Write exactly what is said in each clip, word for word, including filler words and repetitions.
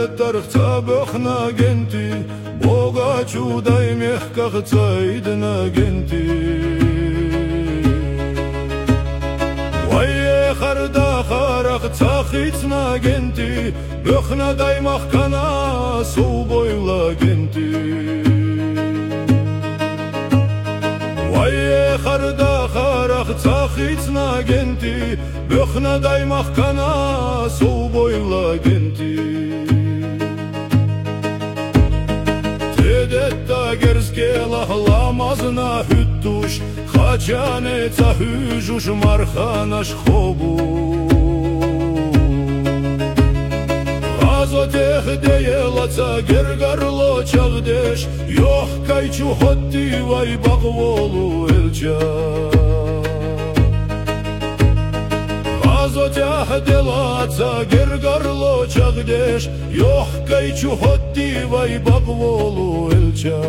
тархца бохна генти, Бога чудай мягко цайдна генти. Вайе харда харах цахицна генти, Бохна дай махкана субойла генти. Вайе харда харах цахицна генти, Бохна дай махкана субойла генти. Tedetta gerskela lamazna hüttuş, Haçaneca hüjuş marhanaş xobu. Azoteh deyelaca gergarlo çağdeş, Yoh kayçu hotti vay bağvolu elca. Azoteh delaca gergarlo çağdeş, Yoh kayçu hotti vay bağvolu elca.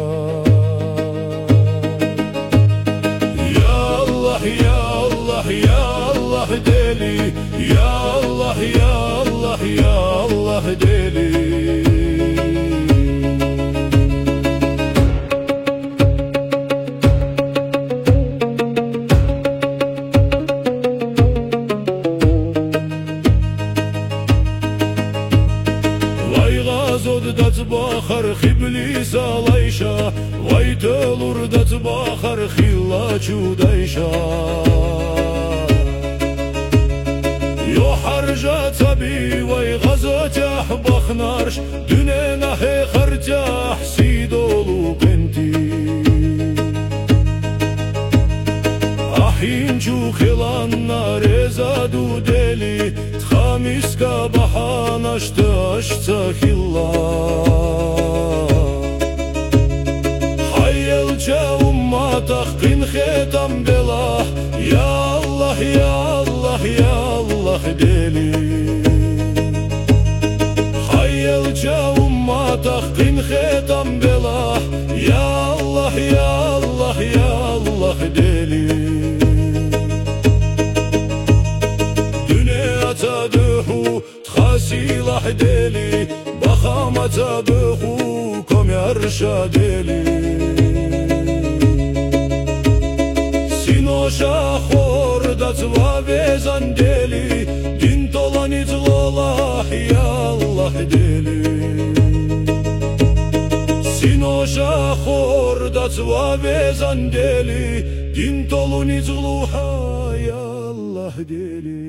Ya Allah ya Allah ya Allah deli, Ya Allah ya Allah ya Allah deli. Дацбахар хиблис алайша, Вай телур дацбахар хилла чудайша. Yo harja tabi vay gazatah baknarş, Dünena he harcah sidolu benti. Ahincu khilanna rezadu deli, Txamiska bahanaştı aşta hilla. Hayyelca ummatah qin khetam belah, Ya Allah ya Allah ya Allah deli. Hayyelca ummatah qin khetam belah, Ya Allah ya Allah ya Allah deli. Silah deli, Bahamata behu komyarsha deli. Sinosha khorda vezan deli, Din tolani zlolah ya Allah deli. Sinosha khorda vezan deli, Din tolani zloha ya Allah deli.